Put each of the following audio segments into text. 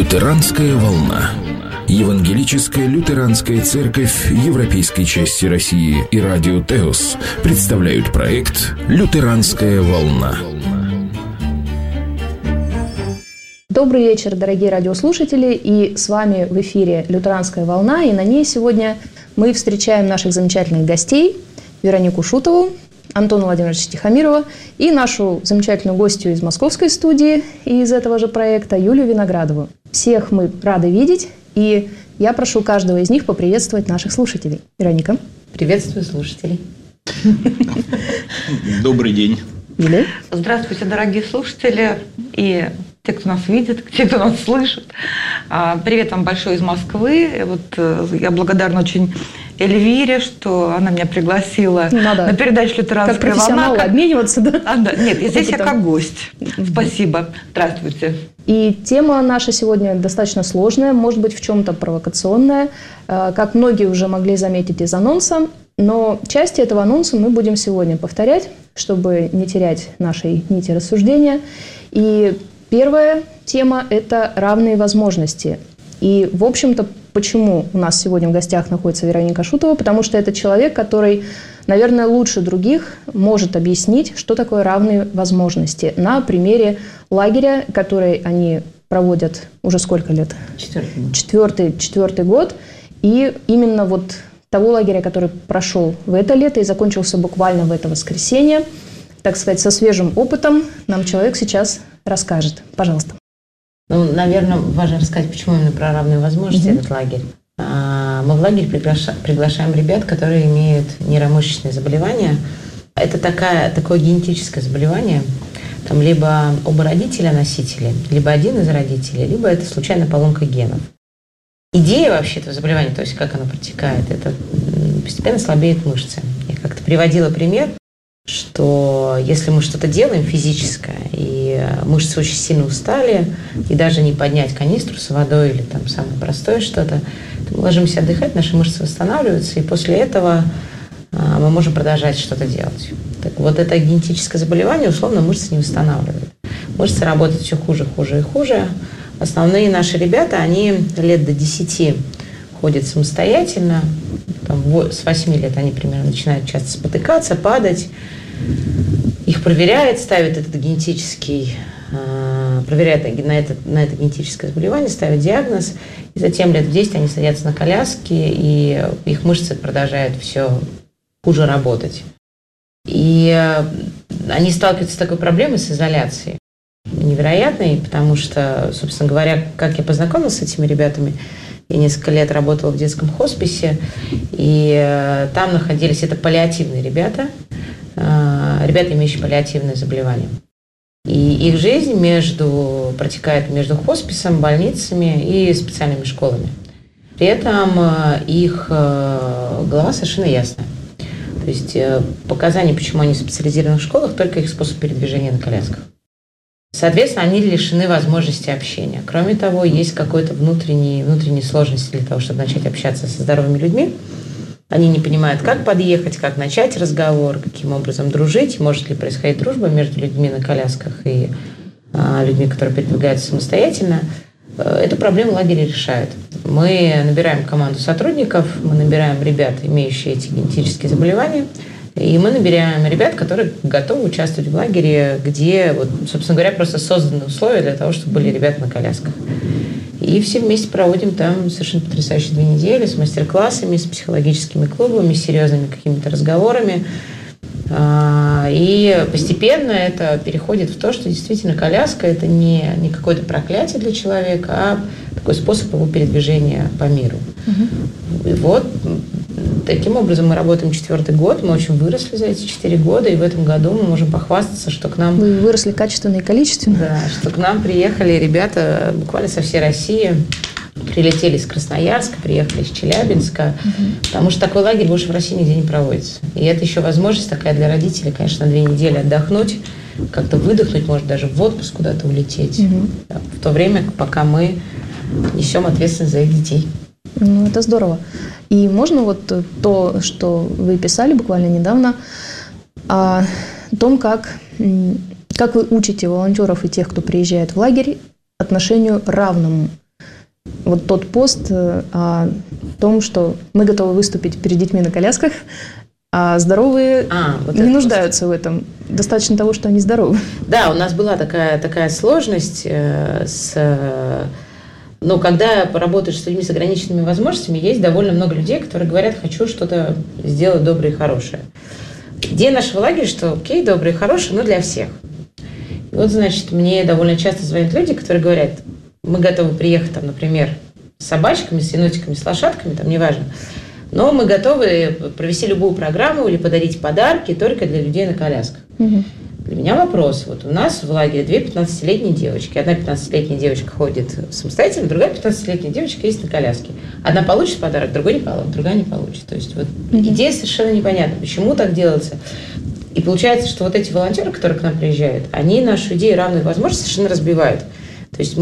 Лютеранская волна. Евангелическая лютеранская церковь европейской части России и радио Теос представляют проект «Лютеранская волна». Добрый вечер, дорогие радиослушатели, и с вами в эфире «Лютеранская волна», и на ней сегодня мы встречаем наших замечательных гостей: Веронику Шутову, Антона Владимировича Тихомирова и нашу замечательную гостью из московской студии и из этого же проекта Юлию Виноградову. Всех мы рады видеть, и я прошу каждого из них поприветствовать наших слушателей. Вероника. Приветствую слушателей. Добрый день. Юлия. Здравствуйте, дорогие слушатели и те, кто нас видит, те, кто нас слышит. Привет вам большой из Москвы. Я благодарна очень Эльвире, что она меня пригласила на передачу «Лютеранская волна». Как профессионалы обмениваться, да? Нет, здесь я как гость. Спасибо. Здравствуйте. И тема наша сегодня достаточно сложная, может быть, в чем-то провокационная. Как многие уже могли заметить из анонса, но части этого анонса мы будем сегодня повторять, чтобы не терять нашей нити рассуждения. И первая тема – это равные возможности. И, в общем-то, почему у нас сегодня в гостях находится Вероника Шутова? Потому что это человек, который, наверное, лучше других может объяснить, что такое равные возможности на примере лагеря, который они проводят уже сколько лет? Четвертый год. И именно вот того лагеря, который прошел в это лето и закончился буквально в это воскресенье, так сказать, со свежим опытом, нам человек сейчас расскажет. Пожалуйста. Наверное, важно рассказать, почему именно про равные возможности этот лагерь. Мы в лагерь приглашаем ребят, которые имеют нейромышечные заболевания. Это такое генетическое заболевание. Там либо оба родителя носители, либо один из родителей, либо это случайная поломка генов. Идея вообще этого заболевания, то есть как оно протекает, это постепенно слабеют мышцы. Я как-то приводила пример, что если мы что-то делаем физическое, и мышцы очень сильно устали, и даже не поднять канистру с водой или там самое простое что-то, то мы ложимся отдыхать, наши мышцы восстанавливаются, и после этого мы можем продолжать что-то делать. Так вот, это генетическое заболевание, условно, мышцы не восстанавливают. Мышцы работают все хуже, хуже и хуже. Основные наши ребята, они лет до 10 ходят самостоятельно. Там, с 8 лет они примерно начинают часто спотыкаться, падать. Их проверяют, ставят этот генетический, проверяют на это генетическое заболевание, ставят диагноз. И затем лет в 10 они садятся на коляски, и их мышцы продолжают все хуже работать. И они сталкиваются с такой проблемой, с изоляцией. Невероятной, потому что, собственно говоря, как я познакомилась с этими ребятами, я несколько лет работала в детском хосписе, и там находились, это паллиативные ребята, имеющие паллиативное заболевание. И их жизнь протекает между хосписом, больницами и специальными школами. При этом их голова совершенно ясная. То есть показания, почему они в специализированных школах, только их способ передвижения на колясках. Соответственно, они лишены возможности общения. Кроме того, есть какой-то внутренние сложности для того, чтобы начать общаться со здоровыми людьми. Они не понимают, как подъехать, как начать разговор, каким образом дружить, может ли происходить дружба между людьми на колясках и людьми, которые передвигаются самостоятельно. Эту проблему лагеря решают. Мы набираем команду сотрудников, мы набираем ребят, имеющие эти генетические заболевания, и мы набираем ребят, которые готовы участвовать в лагере, где, собственно говоря, просто созданы условия для того, чтобы были ребята на колясках. И все вместе проводим там совершенно потрясающие 2 недели с мастер-классами, с психологическими клубами, с серьезными какими-то разговорами. И постепенно это переходит в то, что действительно коляска – это не какое-то проклятие для человека, а такой способ его передвижения по миру. И таким образом мы работаем 4-й год, мы очень выросли за эти 4 года, и в этом году мы можем похвастаться, что к нам… Вы выросли качественно и количественно. Да, что к нам приехали ребята буквально со всей России, прилетели из Красноярска, приехали из Челябинска, потому что такой лагерь больше в России нигде не проводится. И это еще возможность такая для родителей, конечно, на 2 недели отдохнуть, как-то выдохнуть, может даже в отпуск куда-то улететь, в то время, пока мы несем ответственность за их детей. Это здорово. И можно то, что вы писали буквально недавно, о том, как вы учите волонтеров и тех, кто приезжает в лагерь, отношению равному. вот тот пост о том, что мы готовы выступить перед детьми на колясках, а здоровые не нуждаются в этом. Достаточно того, что они здоровы. Да, у нас была такая сложность когда работаешь с людьми с ограниченными возможностями, есть довольно много людей, которые говорят: хочу что-то сделать доброе и хорошее. Идея нашего лагеря, что окей, доброе и хорошее, но для всех. И вот, значит, мне довольно часто звонят люди, которые говорят: мы готовы приехать, там, например, с собачками, с енотиками, с лошадками, там, неважно, но мы готовы провести любую программу или подарить подарки только для людей на колясках. Угу. Для меня вопрос. Вот у нас в лагере 2 15-летние девочки. Одна 15-летняя девочка ходит самостоятельно, другая 15-летняя девочка есть на коляске. Одна получит подарок, другая не получит. То есть вот идея совершенно непонятна, почему так делается. И получается, что вот эти волонтеры, которые к нам приезжают, они нашу идею равных возможностей совершенно разбивают. То есть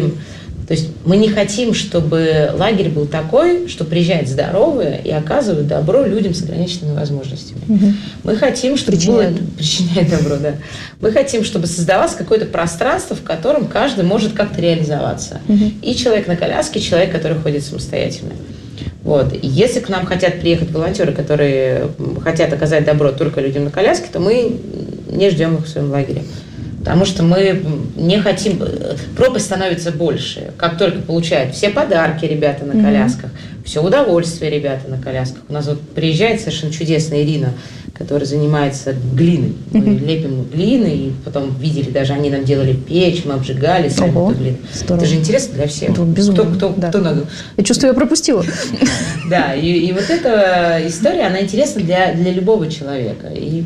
мы не хотим, чтобы лагерь был такой, что приезжают здоровые и оказывают добро людям с ограниченными возможностями. Угу. Мы хотим, чтобы причиняет добро, да. Мы хотим, чтобы создавалось какое-то пространство, в котором каждый может как-то реализоваться. Угу. И человек на коляске, и человек, который ходит самостоятельно. Вот. И если к нам хотят приехать волонтеры, которые хотят оказать добро только людям на коляске, то мы не ждем их в своем лагере. Потому что мы не хотим... Пропасть становится больше. Как только получают все подарки ребята на колясках, все удовольствие ребята на колясках. У нас вот приезжает совершенно чудесная Ирина, которая занимается глиной. Мы лепим глины, и потом видели, даже они нам делали печь, мы обжигали сами эту глину. Это же интересно для всех. Кто надо? Я чувствую, я пропустила. Да, и вот эта история, она интересна для любого человека. И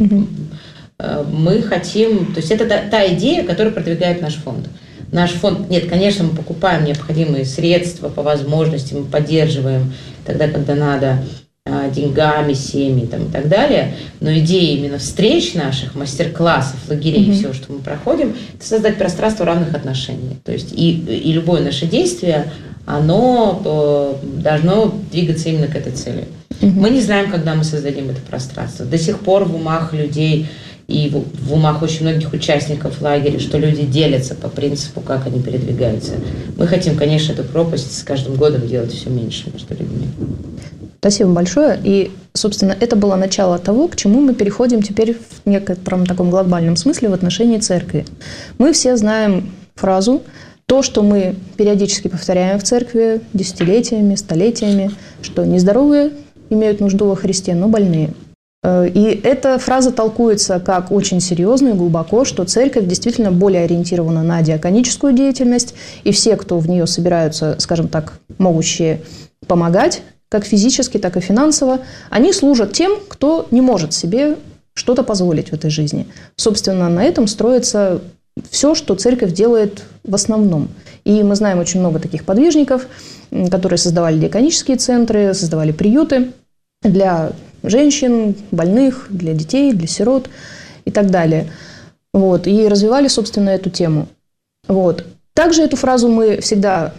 мы хотим... То есть это та идея, которую продвигает наш фонд. Наш фонд... Нет, конечно, мы покупаем необходимые средства по возможности, мы поддерживаем тогда, когда надо, деньгами, семьи там, и так далее. Но идея именно встреч наших, мастер-классов, лагерей, всего, что мы проходим, это создать пространство равных отношений. То есть и любое наше действие, оно должно двигаться именно к этой цели. Мы не знаем, когда мы создадим это пространство. До сих пор в умах людей и в умах очень многих участников лагеря, что люди делятся по принципу, как они передвигаются. Мы хотим, конечно, эту пропасть с каждым годом делать все меньше между людьми. Спасибо большое. И, собственно, это было начало того, к чему мы переходим теперь в некотором таком глобальном смысле в отношении церкви. Мы все знаем фразу, то, что мы периодически повторяем в церкви десятилетиями, столетиями, что нездоровые имеют нужду во Христе, но больные. И эта фраза толкуется как очень серьезно и глубоко, что церковь действительно более ориентирована на диаконическую деятельность, и все, кто в нее собираются, скажем так, могущие помогать, как физически, так и финансово, они служат тем, кто не может себе что-то позволить в этой жизни. Собственно, на этом строится все, что церковь делает в основном. И мы знаем очень много таких подвижников, которые создавали диаконические центры, создавали приюты для женщин, больных, для детей, для сирот и так далее. Вот. И развивали, собственно, эту тему. Вот. Также эту фразу мы всегда,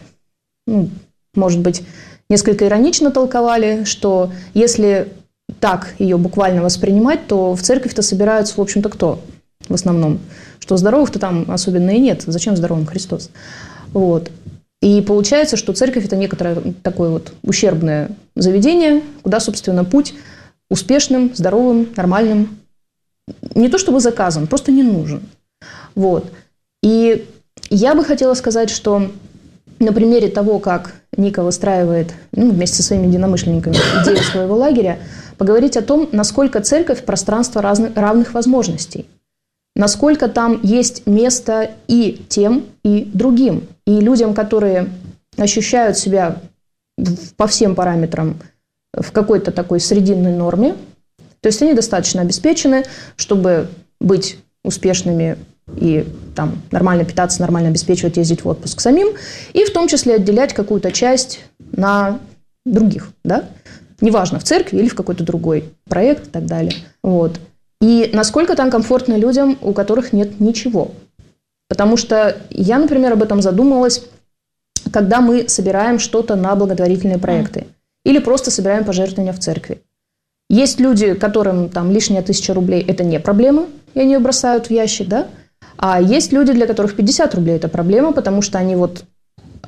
может быть, несколько иронично толковали, что если так ее буквально воспринимать, то в церковь-то собираются, в общем-то, кто в основном? Что здоровых-то там особенно и нет. Зачем здоровым Христос? Вот. И получается, что церковь – это некоторое такое вот ущербное заведение, куда, собственно, путь успешным, здоровым, нормальным, не то чтобы заказан, просто не нужен. Вот. И я бы хотела сказать, что на примере того, как Ника выстраивает вместе со своими единомышленниками идею своего лагеря, поговорить о том, насколько церковь – пространство равных возможностей, насколько там есть место и тем, и другим, и людям, которые ощущают себя по всем параметрам в какой-то такой срединной норме, то есть они достаточно обеспечены, чтобы быть успешными и там нормально питаться, нормально обеспечивать, ездить в отпуск самим, и в том числе отделять какую-то часть на других, да? Неважно, в церкви или в какой-то другой проект и так далее. Вот. И насколько там комфортно людям, у которых нет ничего. Потому что я, например, об этом задумалась, когда мы собираем что-то на благотворительные проекты. Или просто собираем пожертвования в церкви. Есть люди, которым там лишняя 1000 рублей – это не проблема, и они ее бросают в ящик, да? А есть люди, для которых 50 рублей – это проблема, потому что они вот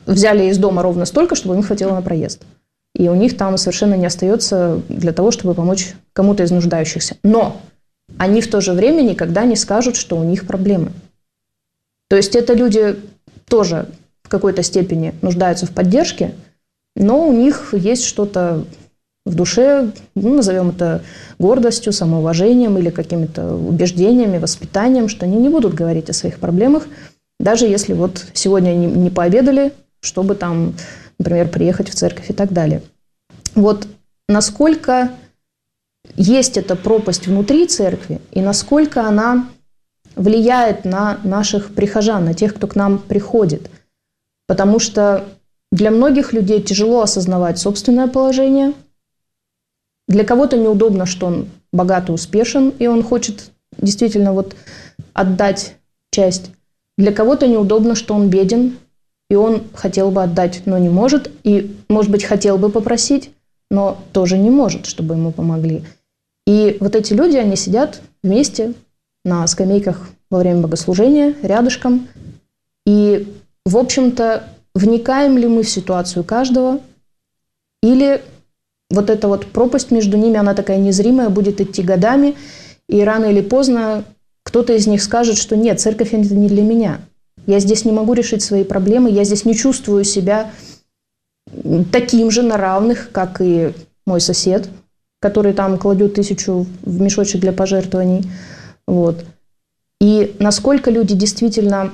взяли из дома ровно столько, чтобы им хватило на проезд. И у них там совершенно не остается для того, чтобы помочь кому-то из нуждающихся. Но они в то же время никогда не скажут, что у них проблемы. То есть это люди тоже в какой-то степени нуждаются в поддержке, но у них есть что-то в душе, назовем это гордостью, самоуважением или какими-то убеждениями, воспитанием, что они не будут говорить о своих проблемах, даже если вот сегодня они не пообедали, чтобы там, например, приехать в церковь и так далее. Вот насколько есть эта пропасть внутри церкви и насколько она влияет на наших прихожан, на тех, кто к нам приходит. Потому что для многих людей тяжело осознавать собственное положение. Для кого-то неудобно, что он богат и успешен, и он хочет действительно вот отдать часть. Для кого-то неудобно, что он беден, и он хотел бы отдать, но не может. И, может быть, хотел бы попросить, но тоже не может, чтобы ему помогли. И вот эти люди, они сидят вместе на скамейках во время богослужения, рядышком. И, в общем-то, вникаем ли мы в ситуацию каждого, или вот эта вот пропасть между ними, она такая незримая, будет идти годами, и рано или поздно кто-то из них скажет, что нет, церковь – это не для меня. Я здесь не могу решить свои проблемы, я здесь не чувствую себя таким же на равных, как и мой сосед, который там кладет 1000 в мешочек для пожертвований. Вот. И насколько люди действительно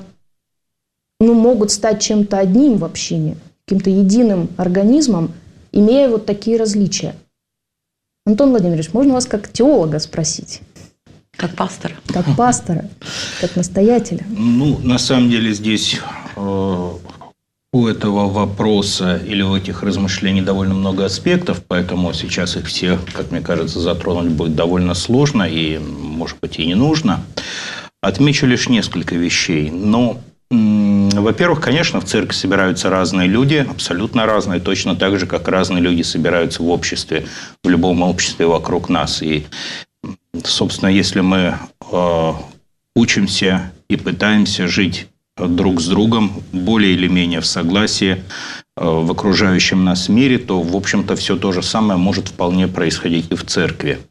могут стать чем-то одним в общине, каким-то единым организмом, имея вот такие различия. Антон Владимирович, можно вас как теолога спросить? Как пастора. Как пастора, как настоятеля. На самом деле здесь у этого вопроса или у этих размышлений довольно много аспектов, поэтому сейчас их все, как мне кажется, затронуть будет довольно сложно и, может быть, и не нужно. Отмечу лишь несколько вещей. Во-первых, конечно, в церкви собираются разные люди, абсолютно разные, точно так же, как разные люди собираются в обществе, в любом обществе вокруг нас. И, собственно, если мы учимся и пытаемся жить друг с другом более или менее в согласии в окружающем нас мире, то, в общем-то, все то же самое может вполне происходить и в церкви.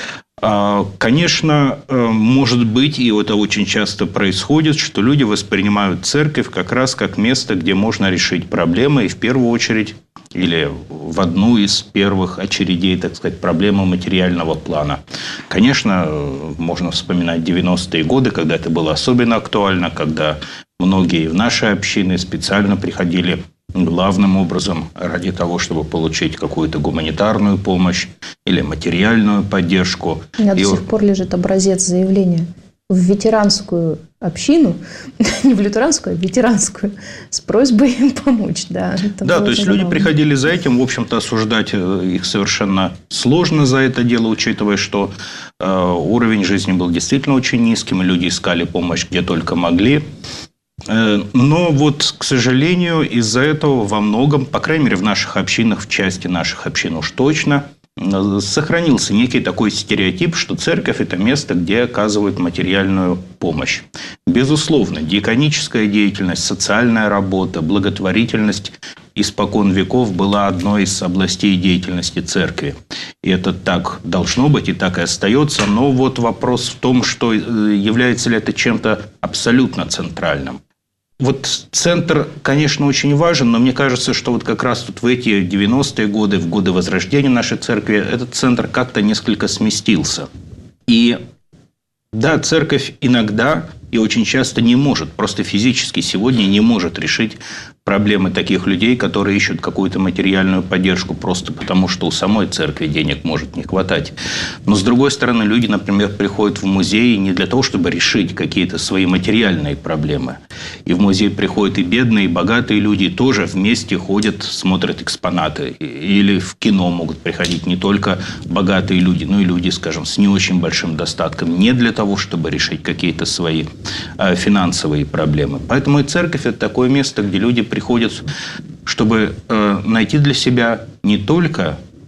Конечно, может быть, и это очень часто происходит, что люди воспринимают церковь как раз как место, где можно решить проблемы, и в первую очередь, или в одну из первых очередей, так сказать, проблемы материального плана. Конечно, можно вспоминать 90-е годы, когда это было особенно актуально, когда многие в нашей общине специально приходили главным образом ради того, чтобы получить какую-то гуманитарную помощь или материальную поддержку. У меня до сих пор лежит образец заявления в ветеранскую общину, не в лютеранскую, а в ветеранскую, с просьбой им помочь. Да, то есть люди приходили за этим, в общем-то, осуждать их совершенно сложно за это дело, учитывая, что уровень жизни был действительно очень низким, и люди искали помощь где только могли. Но вот, к сожалению, из-за этого во многом, по крайней мере, в наших общинах, в части наших общин уж точно, сохранился некий такой стереотип, что церковь – это место, где оказывают материальную помощь. Безусловно, диаконическая деятельность, социальная работа, благотворительность испокон веков была одной из областей деятельности церкви. И это так должно быть и так и остается. Но вот вопрос в том, что является ли это чем-то абсолютно центральным. Вот центр, конечно, очень важен, но мне кажется, что вот как раз тут в эти 90-е годы, в годы возрождения нашей церкви, этот центр как-то несколько сместился. И да, церковь иногда и очень часто не может, просто физически сегодня не может решить проблемы таких людей, которые ищут какую-то материальную поддержку просто потому, что у самой церкви денег может не хватать. Но, с другой стороны, люди, например, приходят в музей не для того, чтобы решить какие-то свои материальные проблемы. И в музей приходят и бедные, и богатые люди, и тоже вместе ходят, смотрят экспонаты. Или в кино могут приходить не только богатые люди, но и люди, скажем, с не очень большим достатком. Не для того, чтобы решить какие-то свои финансовые проблемы. Поэтому и церковь – это такое место, где люди приходят, чтобы найти для себя не только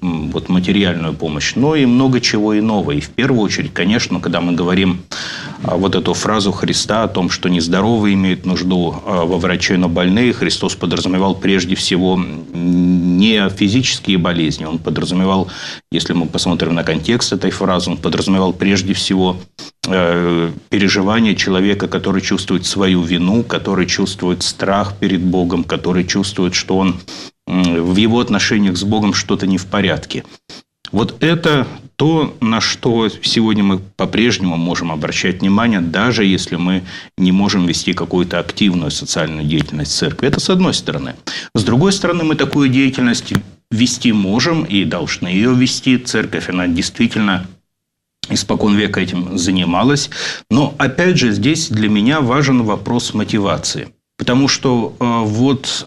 вот материальную помощь, но и много чего иного. И в первую очередь, конечно, когда мы говорим вот эту фразу Христа о том, что нездоровые имеют нужду во враче, но больные, Христос подразумевал прежде всего не физические болезни, он подразумевал, если мы посмотрим на контекст этой фразы, он подразумевал прежде всего переживание человека, который чувствует свою вину, который чувствует страх перед Богом, который чувствует, что он в его отношениях с Богом что-то не в порядке. Вот это то, на что сегодня мы по-прежнему можем обращать внимание, даже если мы не можем вести какую-то активную социальную деятельность в церкви. Это с одной стороны. С другой стороны, мы такую деятельность вести можем и должны ее вести. Церковь, она действительно испокон века этим занималась. Но, опять же, здесь для меня важен вопрос мотивации. Потому что вот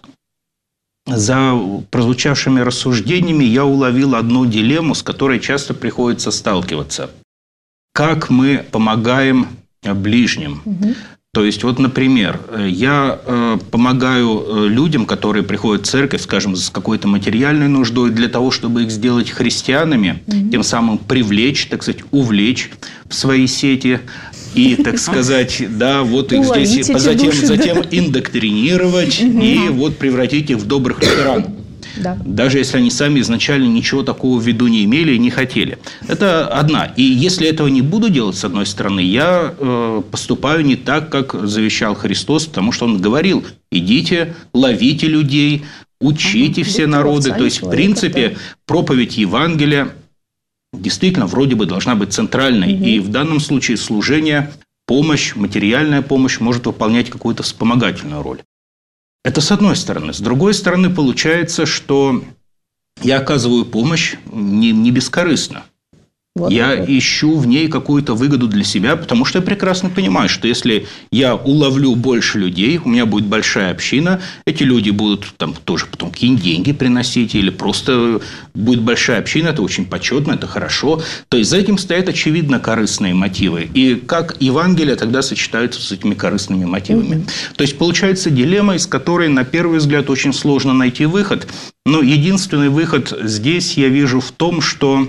за прозвучавшими рассуждениями я уловил одну дилемму, с которой часто приходится сталкиваться. Как мы помогаем ближним? То есть, вот, например, я помогаю людям, которые приходят в церковь, скажем, с какой-то материальной нуждой, для того, чтобы их сделать христианами, тем самым привлечь, так сказать, увлечь в свои сети и, так сказать, да, вот их здесь затем индоктринировать и вот превратить их в добрых лютеран. Да. Даже если они сами изначально ничего такого в виду не имели и не хотели. Это одна. И если этого не буду делать, с одной стороны, я поступаю не так, как завещал Христос, потому что Он говорил: идите, ловите людей, учите все народы. То есть, в принципе, проповедь Евангелия действительно вроде бы должна быть центральной. И в данном случае служение, помощь, материальная помощь может выполнять какую-то вспомогательную роль. Это с одной стороны. С другой стороны, получается, что я оказываю помощь не бескорыстно. Вот я ищу в ней какую-то выгоду для себя, потому что я прекрасно понимаю, что если я уловлю больше людей, у меня будет большая община, эти люди будут там тоже потом какие-нибудь деньги приносить, или просто будет большая община, это очень почетно, это хорошо. То есть, за этим стоят очевидно корыстные мотивы. И как Евангелие тогда сочетаются с этими корыстными мотивами. То есть, получается дилемма, из которой, на первый взгляд, очень сложно найти выход. Но единственный выход здесь я вижу в том, что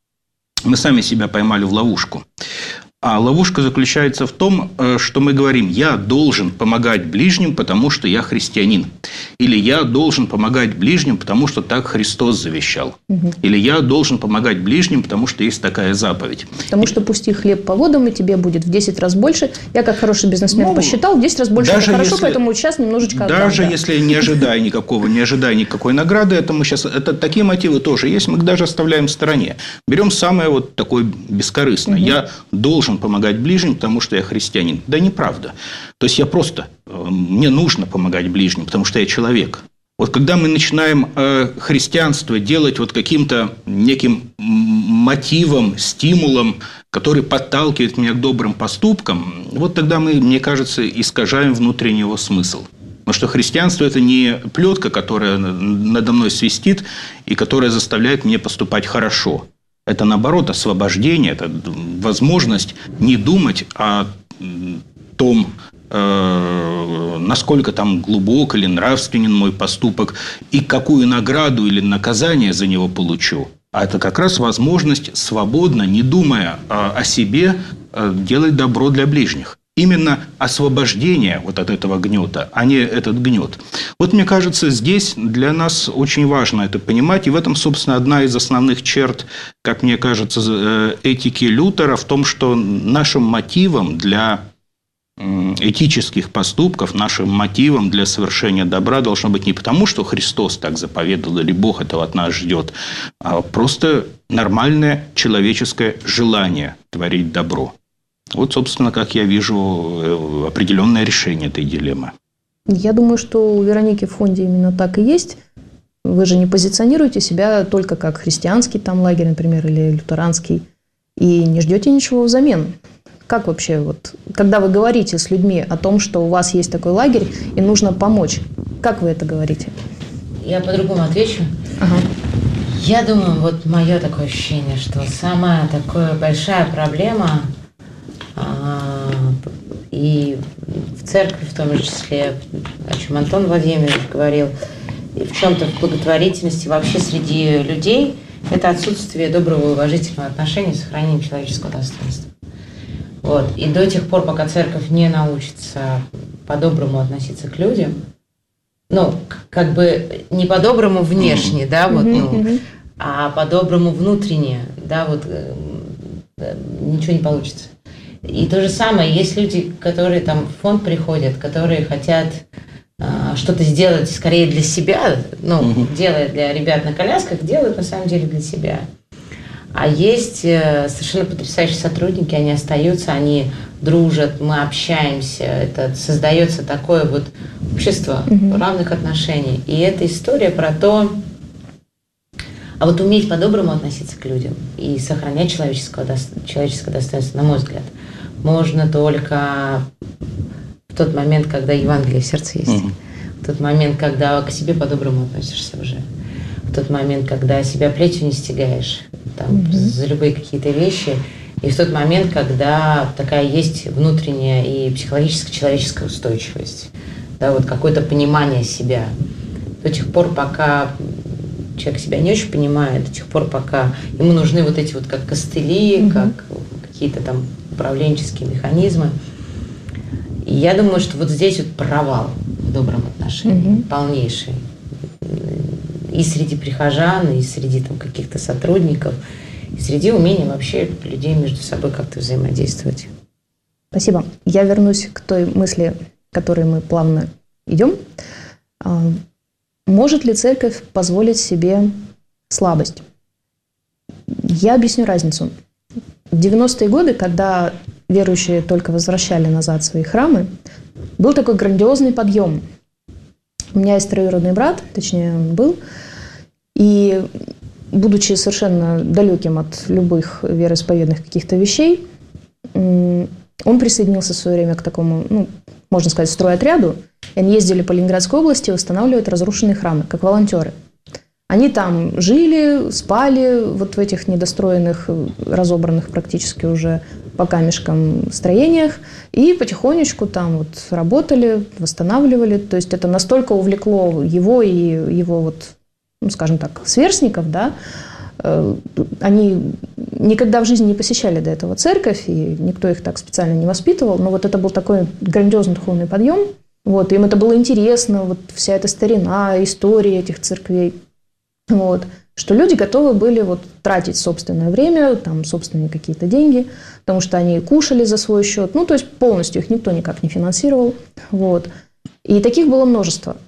мы сами себя поймали в ловушку. А ловушка заключается в том, что мы говорим: я должен помогать ближним, потому что я христианин. Или я должен помогать ближним, потому что так Христос завещал. Или я должен помогать ближним, потому что есть такая заповедь. Потому что пусти хлеб по водам, и тебе будет в 10 раз больше. Я, как хороший бизнесмен, посчитал, в 10 раз больше. Это хорошо, поэтому сейчас немножечко отдам. Даже если не ожидая никакой награды, это такие мотивы тоже есть, мы их даже оставляем в стороне. Берем самое вот такое бескорыстное. Я должен помогать ближним, потому что я христианин. Да неправда. То есть, мне нужно помогать ближним, потому что я человек. Вот когда мы начинаем христианство делать вот каким-то неким мотивом, стимулом, который подталкивает меня к добрым поступкам, вот тогда мы, мне кажется, искажаем внутренний его смысл. Потому что христианство – это не плетка, которая надо мной свистит и которая заставляет меня поступать хорошо. Это, наоборот, освобождение, это возможность не думать о том, насколько там глубок или нравственен мой поступок, и какую награду или наказание за него получу. А это как раз возможность свободно, не думая о себе, делать добро для ближних. Именно освобождение вот от этого гнета, а не этот гнет. Вот, мне кажется, здесь для нас очень важно это понимать. И в этом, собственно, одна из основных черт, как мне кажется, этики Лютера в том, что нашим мотивом для этических поступков, нашим мотивом для совершения добра должно быть не потому, что Христос так заповедовал или Бог этого от нас ждет, а просто нормальное человеческое желание творить добро. Вот, собственно, как я вижу определенное решение этой дилеммы. Я думаю, что у Вероники в фонде именно так и есть. Вы же не позиционируете себя только как христианский там лагерь, например, или лютеранский, и не ждете ничего взамен. Как вообще, когда вы говорите с людьми о том, что у вас есть такой лагерь и нужно помочь, как вы это говорите? Я по-другому отвечу. Ага. Я думаю, вот мое такое ощущение, что самая такая большая проблема и в церкви в том числе, о чем Антон Владимирович говорил, и в чем-то в благотворительности вообще среди людей, это отсутствие доброго и уважительного отношения, сохранения человеческого достоинства. Вот. И до тех пор, пока церковь не научится по-доброму относиться к людям, ну, как бы не по-доброму внешне, да, вот, ну, а по-доброму внутренне, да, вот, ничего не получится. И то же самое, есть люди, которые там в фонд приходят, которые хотят что-то сделать скорее для себя, ну, делая для ребят на колясках, делают на самом деле для себя. А есть совершенно потрясающие сотрудники, они остаются, они дружат, мы общаемся, это создается такое вот общество равных отношений. И эта история про то, а вот уметь по-доброму относиться к людям и сохранять человеческое достоинство, на мой взгляд, можно только в тот момент, когда Евангелие в сердце есть, в тот момент, когда к себе по-доброму относишься уже, в тот момент, когда себя плетью не стягаешь там, за любые какие-то вещи, и в тот момент, когда такая есть внутренняя и психологическая человеческая устойчивость, да, вот какое-то понимание себя. До тех пор, пока человек себя не очень понимает, до тех пор, пока ему нужны вот эти вот как костыли, как какие-то там управленческие механизмы. И я думаю, что вот здесь вот провал в добром отношении, полнейший. И среди прихожан, и среди там каких-то сотрудников, и среди умения вообще людей между собой как-то взаимодействовать. Спасибо. Я вернусь к той мысли, к которой мы плавно идем. Может ли церковь позволить себе слабость? Я объясню разницу. В 90-е годы, когда верующие только возвращали назад свои храмы, был такой грандиозный подъем. У меня есть троюродный брат, точнее он был, и будучи совершенно далеким от любых вероисповедных каких-то вещей, он присоединился в свое время к такому, ну, можно сказать, стройотряду. И они ездили по Ленинградской области восстанавливать разрушенные храмы, как волонтеры. Они там жили, спали вот в этих недостроенных, разобранных практически уже по камешкам строениях, и потихонечку там вот работали, восстанавливали. То есть это настолько увлекло его и его вот, ну, скажем так, сверстников, да, они никогда в жизни не посещали до этого церковь, и никто их так специально не воспитывал, но вот это был такой грандиозный духовный подъем, вот, им это было интересно, вот вся эта старина, история этих церквей, вот, что люди готовы были вот тратить собственное время, там, собственные какие-то деньги, потому что они кушали за свой счет, ну, то есть полностью их никто никак не финансировал, вот, и таких было множество.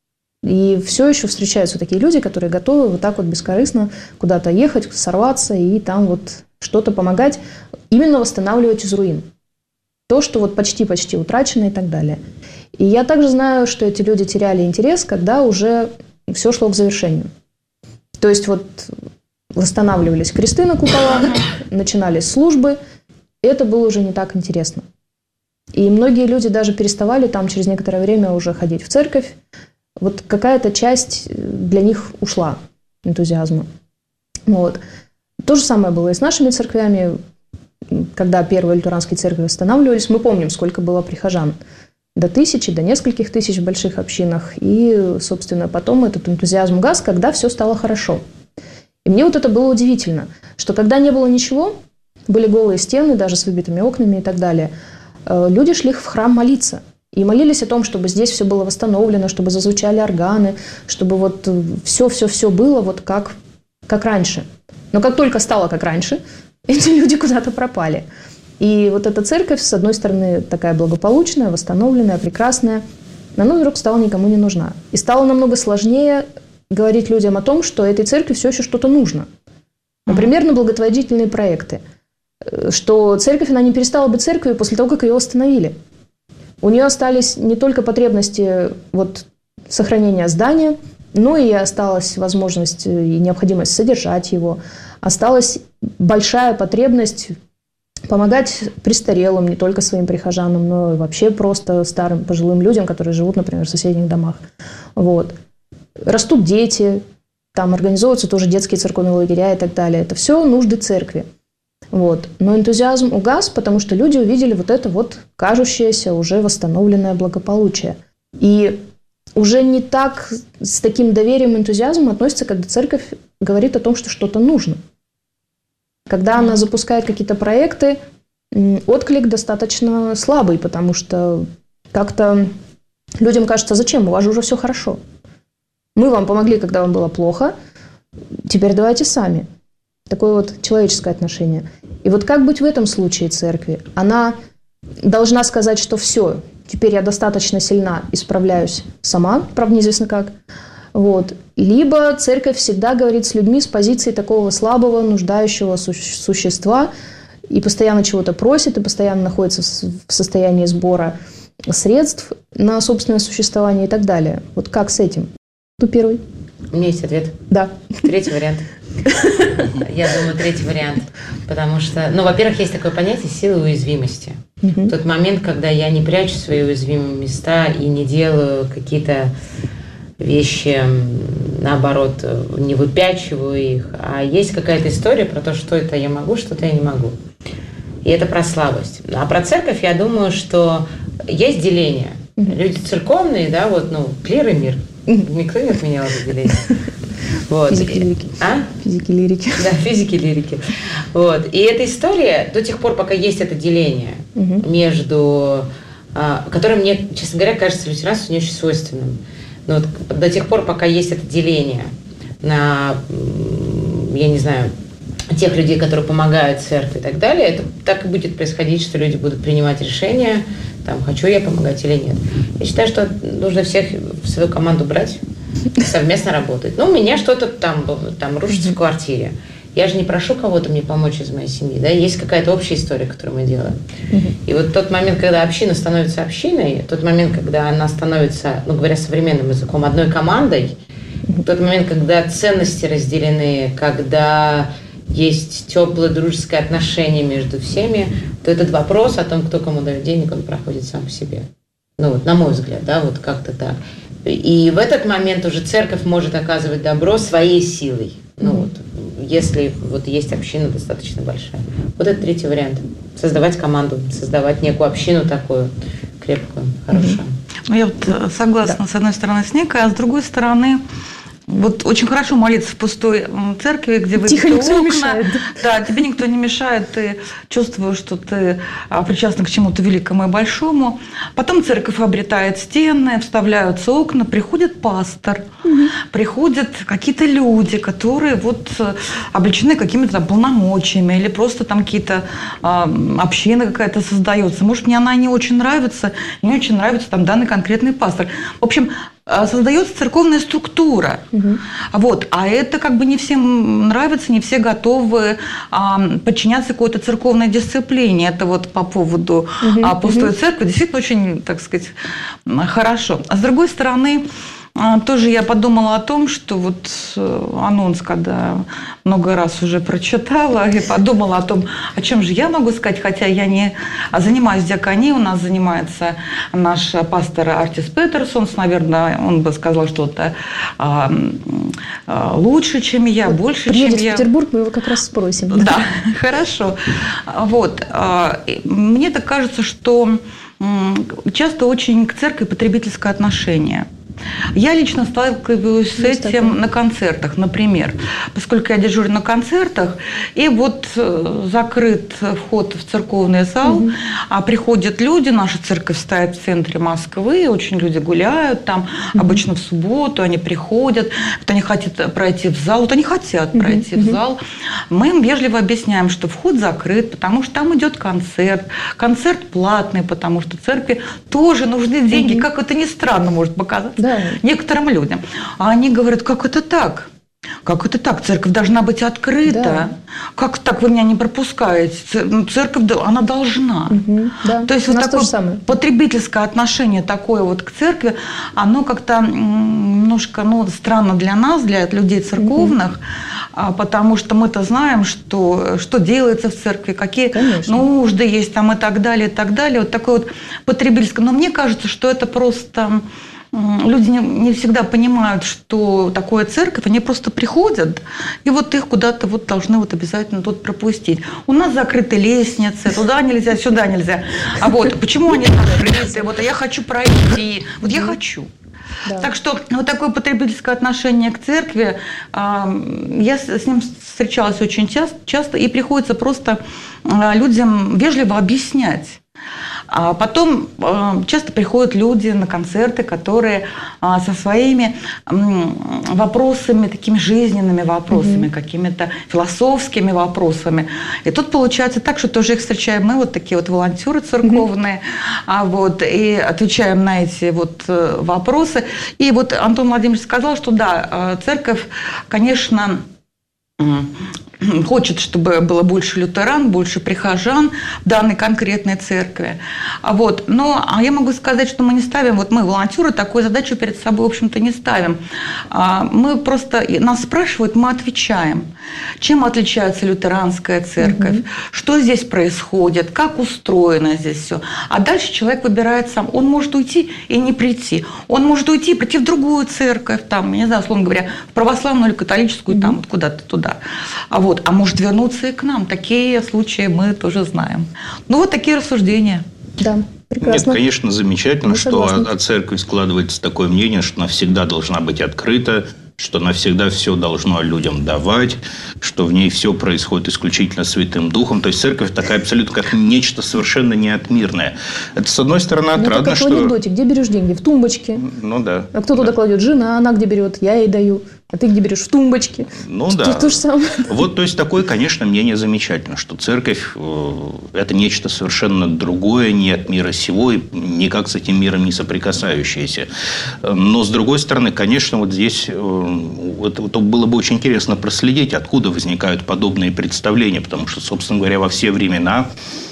И все еще встречаются такие люди, которые готовы вот так вот бескорыстно куда-то ехать, сорваться и там вот что-то помогать, именно восстанавливать из руин. То, что вот почти-почти утрачено и так далее. И я также знаю, что эти люди теряли интерес, когда уже все шло к завершению. То есть вот восстанавливались кресты на куполах, начинались службы, и это было уже не так интересно. И многие люди даже переставали там через некоторое время уже ходить в церковь. Вот какая-то часть для них ушла энтузиазма. Вот. То же самое было и с нашими церквями. Когда первые лютеранские церкви восстанавливались, мы помним, сколько было прихожан. До 1000, до нескольких тысяч в больших общинах. И, собственно, потом этот энтузиазм гас, когда все стало хорошо. И мне вот это было удивительно, что когда не было ничего, были голые стены, даже с выбитыми окнами и так далее, люди шли в храм молиться. И молились о том, чтобы здесь все было восстановлено, чтобы зазвучали органы, чтобы вот все было вот как раньше. Но как только стало как раньше, эти люди куда-то пропали. И вот эта церковь, с одной стороны, такая благополучная, восстановленная, прекрасная, она вдруг стала никому не нужна. И стало намного сложнее говорить людям о том, что этой церкви все еще что-то нужно. Например, на благотворительные проекты. Что церковь, она не перестала быть церковью после того, как ее восстановили. У нее остались не только потребности вот, сохранения здания, но и осталась возможность и необходимость содержать его. Осталась большая потребность помогать престарелым, не только своим прихожанам, но и вообще просто старым пожилым людям, которые живут, например, в соседних домах. Вот. Растут дети, там организовываются тоже детские церковные лагеря и так далее. Это все нужды церкви. Вот. Но энтузиазм угас, потому что люди увидели вот это вот кажущееся уже восстановленное благополучие. И уже не так с таким доверием и энтузиазмом относятся, когда церковь говорит о том, что что-то нужно. Когда она запускает какие-то проекты, отклик достаточно слабый, потому что как-то людям кажется, зачем, у вас же уже все хорошо. Мы вам помогли, когда вам было плохо, теперь давайте сами. Такое вот человеческое отношение. И вот как быть в этом случае церкви? Она должна сказать, что все, теперь я достаточно сильна и справляюсь сама, правда, неизвестно как. Вот. Либо церковь всегда говорит с людьми с позиции такого слабого, нуждающего существа и постоянно чего-то просит, и постоянно находится в состоянии сбора средств на собственное существование и так далее. Вот как с этим? Кто первый? У меня есть ответ. Да. Третий вариант. Я думаю, третий вариант. Потому что, во-первых, есть такое понятие силы уязвимости. В тот момент, когда я не прячу свои уязвимые места и не делаю какие-то вещи, наоборот, не выпячиваю их, а есть какая-то история про то, что это я могу, что-то я не могу. И это про слабость. А про церковь, я думаю, что есть деление. Люди церковные, да, клир и мир. Никто не отменял это деление. Вот. Физики-лирики. Физики-лирики. Да, физики-лирики. Вот. И эта история до тех пор, пока есть это деление между... которое мне, честно говоря, кажется лютеранству не очень свойственным. Но вот до тех пор, пока есть это деление на, я не знаю, тех людей, которые помогают церкви и так далее, это так и будет происходить, что люди будут принимать решения, хочу я помогать или нет. Я считаю, что нужно всех в свою команду брать и совместно работать. У меня что-то там рушится в квартире. Я же не прошу кого-то мне помочь из моей семьи, да, есть какая-то общая история, которую мы делаем. И вот тот момент, когда община становится общиной, тот момент, когда она становится, говоря современным языком, одной командой, тот момент, когда ценности разделены, когда есть теплое дружеское отношение между всеми, то этот вопрос о том, кто кому дает денег, он проходит сам по себе. На мой взгляд, да, вот как-то так. И в этот момент уже церковь может оказывать добро своей силой. Если есть община достаточно большая. Вот это третий вариант. Создавать команду, создавать некую общину такую крепкую, хорошую. Я согласна, с одной стороны, с Никой, а с другой стороны, очень хорошо молиться в пустой церкви, где выбиты окна. Мешает. Да, тебе никто не мешает, ты чувствуешь, что ты причастна к чему-то великому и большому. Потом церковь обретает стены, вставляются окна, приходит пастор, приходят какие-то люди, которые облечены какими-то полномочиями, или просто там какие-то общины какая-то создается. Может, мне она не очень нравится, не очень нравится данный конкретный пастор. В общем, создается церковная структура. А это не всем нравится, не все готовы подчиняться какой-то церковной дисциплине. Это по поводу пустой церкви действительно очень, так сказать, хорошо. А с другой стороны, тоже я подумала о том, что анонс, когда много раз уже прочитала, и подумала о том, о чем же я могу сказать, хотя я не занимаюсь диаконией, у нас занимается наш пастор Артис Петерсон, наверное, он бы сказал что-то лучше, чем я, больше, чем я. Приедет в Петербург, мы его как раз спросим. Да, хорошо. Мне так кажется, что часто очень к церкви потребительское отношение. Я лично сталкиваюсь с этим на концертах, например, поскольку я дежурю на концертах, и закрыт вход в церковный зал, а приходят люди, наша церковь стоит в центре Москвы, очень люди гуляют там, обычно в субботу они приходят, они хотят пройти в зал, они хотят пройти в зал. Мы им вежливо объясняем, что вход закрыт, потому что там идет концерт платный, потому что церкви тоже нужны деньги, как это ни странно может показаться. Некоторым людям. А они говорят, как это так? Как это так? Церковь должна быть открыта. Да. Как так вы меня не пропускаете? Церковь, она должна. То есть такое потребительское отношение такое к церкви, оно как-то немножко странно для нас, для людей церковных, потому что мы-то знаем, что делается в церкви, какие нужды есть там и так далее, и так далее. Такое потребительское. Но мне кажется, что это просто... Люди не всегда понимают, что такое церковь, они просто приходят, и их куда-то должны обязательно тут пропустить. У нас закрыты лестницы, туда нельзя, сюда нельзя. Почему они закрыты? Я хочу пройти. Я хочу. Да. Так что вот такое потребительское отношение к церкви, я с ним встречалась очень часто, и приходится просто людям вежливо объяснять. А потом часто приходят люди на концерты, которые со своими вопросами, такими жизненными вопросами, какими-то философскими вопросами. И тут получается так, что тоже их встречаем мы, вот такие вот волонтеры церковные, и отвечаем на эти вот вопросы. И вот Антон Владимирович сказал, что да, церковь, конечно, хочет, чтобы было больше лютеран, больше прихожан в данной конкретной церкви. Но я могу сказать, что мы не ставим, мы, волонтеры, такую задачу перед собой, в общем-то, не ставим. Мы просто, нас спрашивают, мы отвечаем. Чем отличается лютеранская церковь, что здесь происходит, как устроено здесь все. А дальше человек выбирает сам. Он может уйти и не прийти. Он может уйти и прийти в другую церковь, там, не знаю, условно говоря, в православную или католическую, там, вот куда-то туда. А может вернуться и к нам. Такие случаи мы тоже знаем. Вот такие рассуждения. Да, прекрасно. Нет, конечно, замечательно, что о церкви складывается такое мнение, что она всегда должна быть открыта, что она всегда все должно людям давать, что в ней все происходит исключительно Святым Духом. То есть церковь такая абсолютно как нечто совершенно неотмирное. Это, с одной стороны, отрадно, что... как в анекдоте. Где берешь деньги? В тумбочке. Ну да. А кто туда кладет? Жена, она где берет? Я ей даю. А ты где берешь? В тумбочке. Ну да. То же самое. То есть такое, конечно, мнение замечательно, что церковь это нечто совершенно другое, не от мира сего, и никак с этим миром не соприкасающееся. Но с другой стороны, конечно, здесь было бы очень интересно проследить, откуда возникают подобные представления, потому что, собственно говоря, во все времена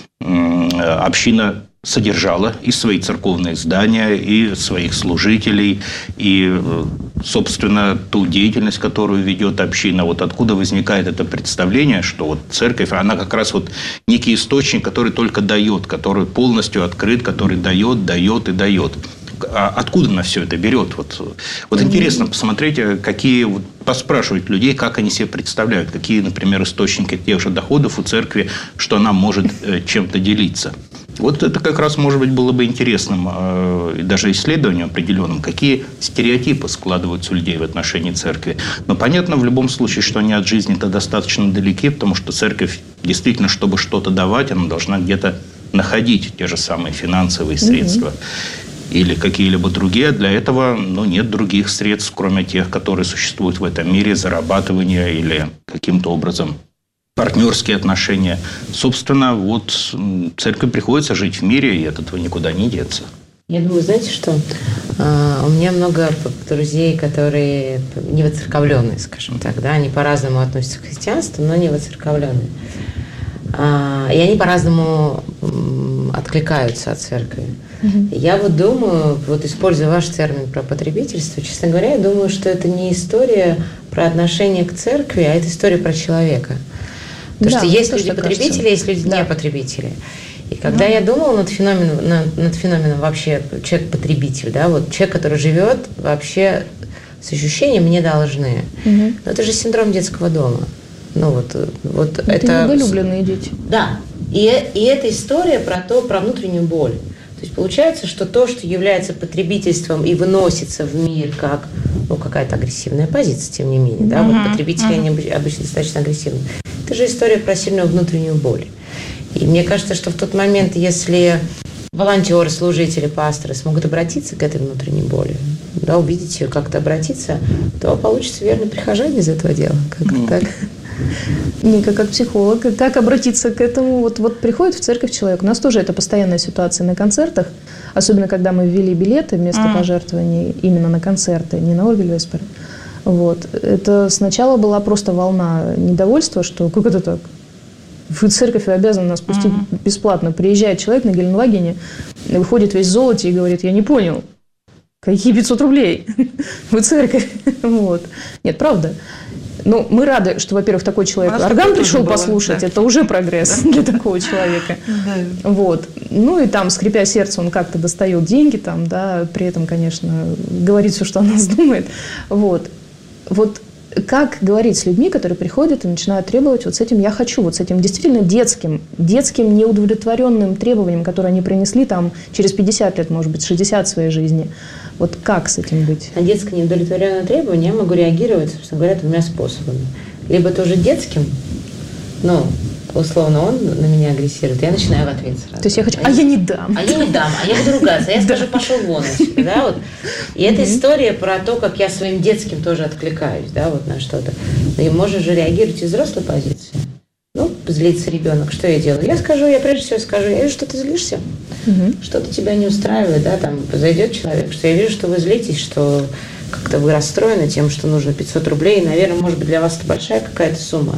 община содержала и свои церковные здания, и своих служителей, и, собственно, ту деятельность, которую ведет община. Откуда возникает это представление, что церковь, она как раз некий источник, который только дает, который полностью открыт, который дает и дает. А откуда она все это берет? Интересно посмотреть, поспрашивать людей, как они себе представляют, какие, например, источники тех же доходов у церкви, что она может чем-то делиться. Это как раз, может быть, было бы интересным даже исследованием определенным, какие стереотипы складываются у людей в отношении церкви. Но понятно в любом случае, что они от жизни-то достаточно далеки, потому что церковь действительно, чтобы что-то давать, она должна где-то находить те же самые финансовые средства. Или какие-либо другие. Для этого нет других средств, кроме тех, которые существуют в этом мире, зарабатывания или каким-то образом партнерские отношения. Собственно, церкви приходится жить в мире, и от этого никуда не деться. Я думаю, знаете что? У меня много друзей, которые не воцерковленные, скажем так, да, они по-разному относятся к христианству, но не воцерковленные. И они по-разному откликаются от церкви. Я думаю, используя ваш термин про потребительство, честно говоря, я думаю, что это не история про отношение к церкви, а это история про человека. Потому что есть люди потребители, есть люди не потребители. И когда я думала над феноменом вообще человек-потребитель, да, человек, который живет вообще с ощущением «мне должны». Но это же синдром детского дома. Это недолюбленные дети. Да. И эта история про внутреннюю боль. То есть получается, что то, что является потребительством и выносится в мир как какая-то агрессивная позиция, тем не менее, да, потребители они обычно достаточно агрессивны. Это же история про сильную внутреннюю боль. И мне кажется, что в тот момент, если волонтеры, служители, пасторы смогут обратиться к этой внутренней боли, да, увидеть ее, как-то обратиться, то получится верный прихожанин из этого дела. Как-то так. Ника, как психолог, как обратиться к этому? Приходит в церковь человек. У нас тоже это постоянная ситуация на концертах, особенно когда мы ввели билеты вместо пожертвований именно на концерты, не на Оргель Веспер. Это сначала была просто волна недовольства, что как это так? В церковь обязаны нас пустить бесплатно. Приезжает человек на Геленвагене, выходит весь в золоте и говорит: я не понял, какие 500 рублей? Вы церковь. Нет, правда. Мы рады, что, во-первых, такой человек орган пришел послушать, это уже прогресс для такого человека. И там, скрипя сердце, он как-то достает деньги, при этом, конечно, говорит все, что о нас думает. как говорить с людьми, которые приходят и начинают требовать вот с этим «я хочу», вот с этим действительно детским неудовлетворенным требованием, которое они принесли там через 50 лет, может быть, 60 своей жизни. Вот как с этим быть? На детское неудовлетворенное требование я могу реагировать, собственно говоря, двумя способами. Либо тоже детским, условно, он на меня агрессирует, я начинаю в ответ сразу. То есть я хочу, я не дам. А я не дам, а я буду ругаться, я скажу, пошел вон отсюда, да, вот. И это история про то, как я своим детским тоже откликаюсь, да, вот на что-то. И можно же реагировать из взрослой позиции. Злится ребенок, что я делаю? Я прежде всего скажу, я вижу, что ты злишься, что-то тебя не устраивает, да, там, подойдет человек, что я вижу, что вы злитесь, что как-то вы расстроены тем, что нужно 500 рублей, и, наверное, может быть, для вас это большая какая-то сумма.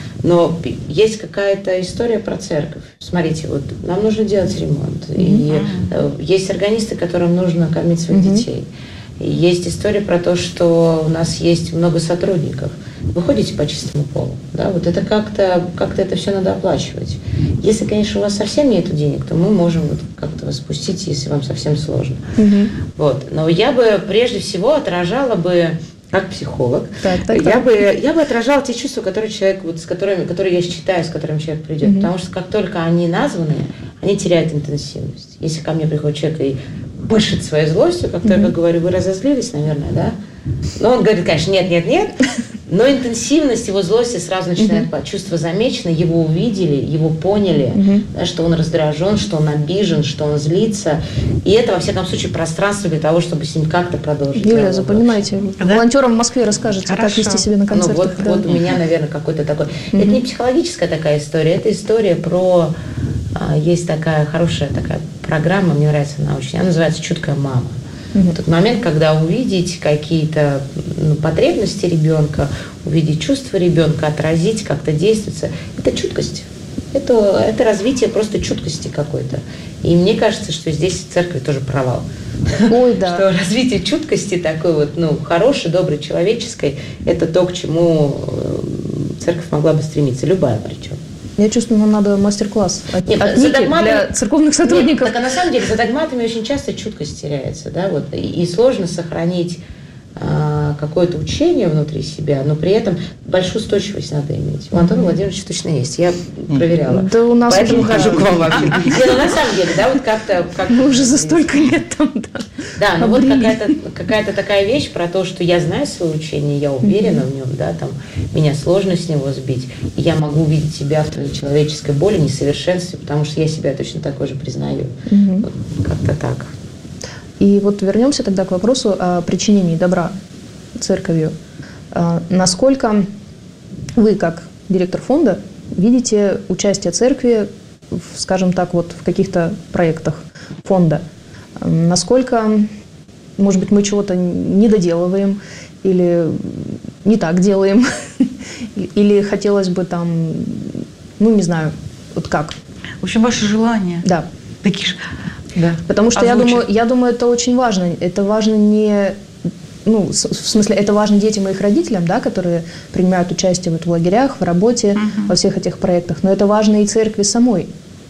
Но есть какая-то история про церковь. Смотрите, вот нам нужно делать ремонт. И есть органисты, которым нужно кормить своих детей. И есть история про то, что у нас есть много сотрудников. Вы ходите по чистому полу. Да? Вот это как-то это все надо оплачивать. Если, конечно, у вас совсем нет денег, то мы можем вот как-то вас спустить, если вам совсем сложно. Вот. Но я бы прежде всего отражала бы, как психолог, я бы отражала те чувства, которые человек, которые я считаю, с которыми человек придет. Потому что как только они названы, они теряют интенсивность. Если ко мне приходит человек и пышет своей злостью, как только я говорю, вы разозлились, наверное, да? Но он говорит, конечно, нет, но интенсивность его злости сразу начинает падать. Чувство замечено, его увидели, его поняли, да, что он раздражен, что он обижен, что он злится. И это, во всяком случае, пространство для того, чтобы с ним как-то продолжить. Юлия, запоминайте. Волонтерам в Москве расскажете, как вести себя на концертах. Вот у меня, наверное, какой-то такой... Это не психологическая такая история, это история про... Есть такая хорошая такая программа, мне нравится она очень, она называется «Чуткая мама». Тот момент, когда увидеть какие-то потребности ребенка, увидеть чувства ребенка, отразить, как-то действовать, это чуткость. Это развитие просто чуткости какой-то. И мне кажется, что здесь в церкви тоже провал. Ой, да. Что развитие чуткости такой вот, хорошей, доброй, человеческой, это то, к чему церковь могла бы стремиться, любая причем. Я чувствую, нам надо мастер-класс от Ники для церковных сотрудников. Так, а на самом деле за догматами очень часто чуткость теряется, да, вот, и сложно сохранить какое-то учение внутри себя, но при этом большую устойчивость надо иметь. У Антона Владимировича точно есть, я проверяла. Да у нас поэтому уже хожу к вам вообще. На самом деле, да, вот как-то... Мы уже за столько лет там, да. Да, но вот какая-то такая вещь про то, что я знаю свое учение, я уверена в нем, да, там, меня сложно с него сбить, и я могу увидеть себя в твоей человеческой боли, несовершенстве, потому что я себя точно такой же признаю. Вот, как-то так. И вот вернемся тогда к вопросу о причинении добра церковью. Насколько вы, как директор фонда, видите участие церкви, скажем так, вот в каких-то проектах фонда? Насколько, может быть, мы чего-то не доделываем или не так делаем, или хотелось бы там, не знаю, вот как? В общем, ваше желание. Да. Такие же. Да. Потому что я думаю, это очень важно. Это важно не... в смысле, это важно детям и их родителям, да, которые принимают участие в лагерях, в работе, во всех этих проектах. Но это важно и церкви самой.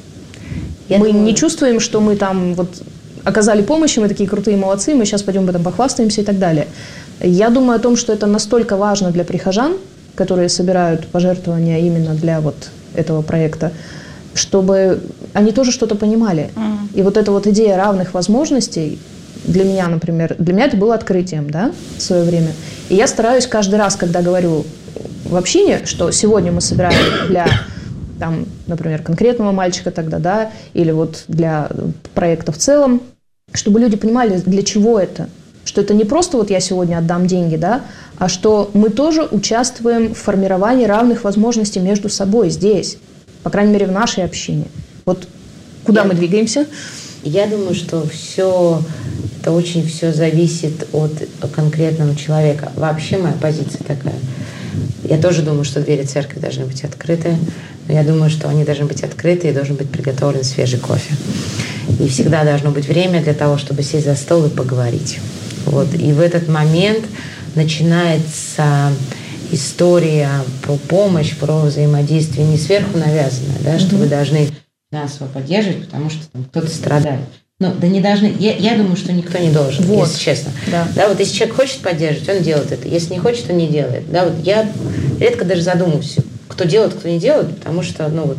Мы не чувствуем, что мы там оказали помощь, мы такие крутые молодцы, мы сейчас пойдем об этом похвастаемся и так далее. Я думаю о том, что это настолько важно для прихожан, которые собирают пожертвования именно для этого проекта, чтобы они тоже что-то понимали. И эта идея равных возможностей для меня, например, это было открытием, да, в свое время. И я стараюсь каждый раз, когда говорю в общине, что сегодня мы собираем для, например, конкретного мальчика тогда, да, или для проекта в целом, чтобы люди понимали, для чего это. Что это не просто я сегодня отдам деньги, да, а что мы тоже участвуем в формировании равных возможностей между собой здесь, по крайней мере, в нашей общине. Куда мы двигаемся? Я думаю, что это очень все зависит от конкретного человека. Вообще моя позиция такая. Я тоже думаю, что двери церкви должны быть открыты, но я думаю, что они должны быть открыты и должен быть приготовлен свежий кофе. И всегда должно быть время для того, чтобы сесть за стол и поговорить. И в этот момент начинается история про помощь, про взаимодействие не сверху навязанная, да, что вы должны финансово поддерживать, потому что кто-то страдает. Ну, да не должны. Я думаю, что никто не должен, вот. Если честно. Да, вот если человек хочет поддерживать, он делает это. Если не хочет, он не делает. Да, вот я редко даже задумываюсь, кто делает, кто не делает, потому что, ну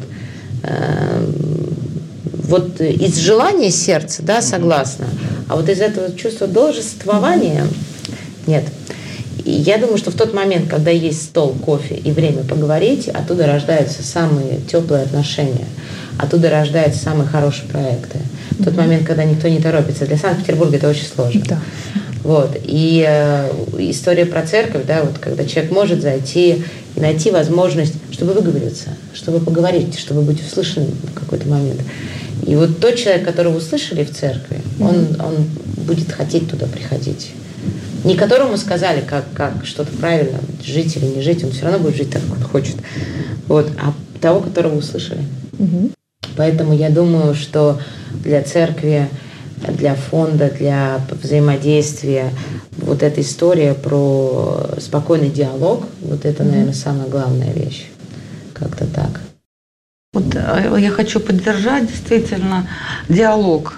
вот из желания сердца, да, согласна, а вот из этого чувства должествования нет. И я думаю, что в тот момент, когда есть стол, кофе и время поговорить, оттуда рождаются самые теплые отношения, оттуда рождаются самые хорошие проекты. В тот момент, когда никто не торопится. Для Санкт-Петербурга это очень сложно. Да. Вот. И история про церковь, да, вот когда человек может зайти и найти возможность, чтобы выговориться, чтобы поговорить, чтобы быть услышанным в какой-то момент. И вот тот человек, которого услышали в церкви, он будет хотеть туда приходить. Не которому сказали, как что-то правильно, жить или не жить, он все равно будет жить так, как он хочет. Вот. А того, которого услышали. Поэтому я думаю, что для церкви, для фонда, для взаимодействия вот эта история про спокойный диалог, вот это, наверное, самая главная вещь. Как-то так. Вот я хочу поддержать действительно диалог.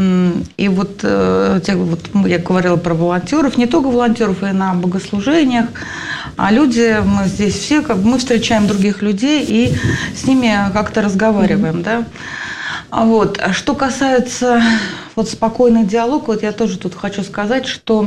И вот я говорила про волонтеров, не только волонтеров, и на богослужениях. А люди, мы здесь все, мы встречаем других людей и с ними как-то разговариваем, да. Вот. Что касается вот спокойный диалог, вот я тоже тут хочу сказать, что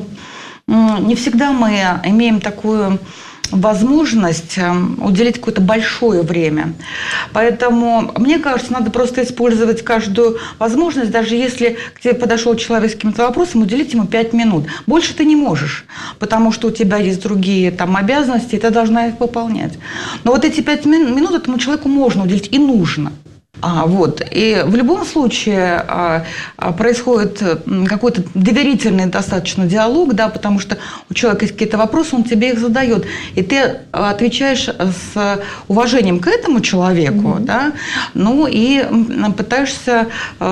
не всегда мы имеем такую возможность уделить какое-то большое время. Поэтому, мне кажется, надо просто использовать каждую возможность, даже если к тебе подошел человек с каким-то вопросом, уделить ему 5 минут. Больше ты не можешь, потому что у тебя есть другие там обязанности, и ты должна их выполнять. Но вот эти 5 минут этому человеку можно уделить и нужно. Вот. И в любом случае происходит какой-то доверительный достаточно диалог, да, потому что у человека есть какие-то вопросы, он тебе их задает, и ты отвечаешь с уважением к этому человеку, да, ну и пытаешься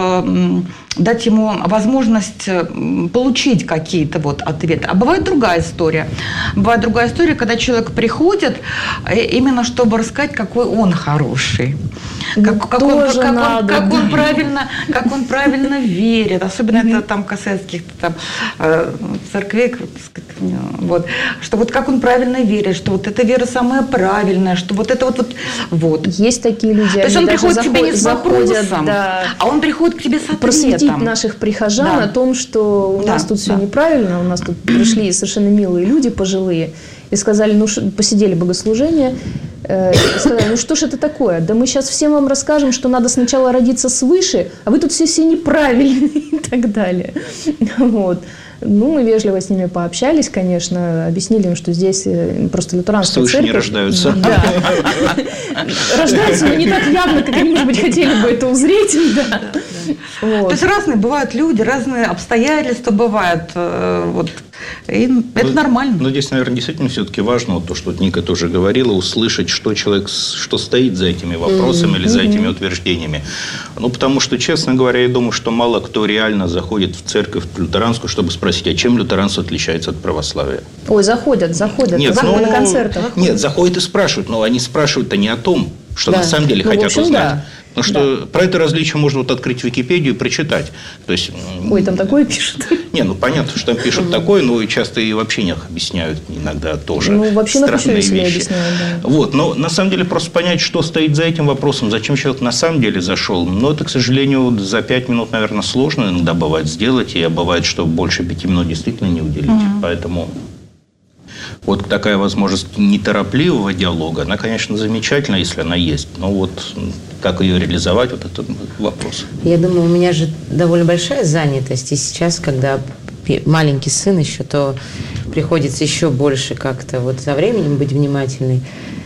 дать ему возможность получить какие-то вот ответы. А бывает другая история. Бывает другая история, когда человек приходит именно чтобы рассказать, какой он хороший. Как он правильно верит. Особенно это там касается каких-то там церквей. Вот. Что вот как он правильно верит, что вот эта вера самая правильная, что вот это вот. Есть такие люди. То есть он приходит к тебе не с вопросом, а он приходит к тебе с ответом. Наших прихожан о том, что у нас тут все неправильно, у нас тут пришли совершенно милые люди, пожилые, и сказали, посидели богослужение, и сказали, что ж это такое? Да мы сейчас всем вам расскажем, что надо сначала родиться свыше, а вы тут все неправильные и так далее. Вот. Мы вежливо с ними пообщались, конечно, объяснили им, что здесь просто лютеранская церковь. Свыше не рождаются. Да. Рождаются, но не так явно, как они, может быть, хотели бы это узреть. Да. То есть разные бывают люди, разные обстоятельства бывают. И это нормально. Но здесь, наверное, действительно все-таки важно, то, что Ника тоже говорила, услышать, что стоит за этими вопросами или за этими утверждениями. Потому что, честно говоря, я думаю, что мало кто реально заходит в церковь лютеранскую, чтобы спросить, а чем лютеранство отличается от православия. Ой, заходят. Нет, на концертах. Нет, заходят и спрашивают, но они спрашивают-то не о том, что на самом деле хотят узнать. Да. Потому что про это различие можно открыть Википедию и прочитать. То есть, там такое пишут. Понятно, что там пишут такое, но часто и в общениях объясняют иногда тоже вообще странные вещи. Объясняют, да. Но на самом деле просто понять, что стоит за этим вопросом, зачем человек на самом деле зашел. Но это, к сожалению, за 5 минут, наверное, сложно иногда бывает сделать, и бывает, что больше 5 минут действительно не уделить. Поэтому вот такая возможность неторопливого диалога, она, конечно, замечательна, если она есть. Но как ее реализовать, это вопрос. Я думаю, у меня же довольно большая занятость. И сейчас, когда маленький сын еще, то приходится еще больше как-то за временем быть внимательной.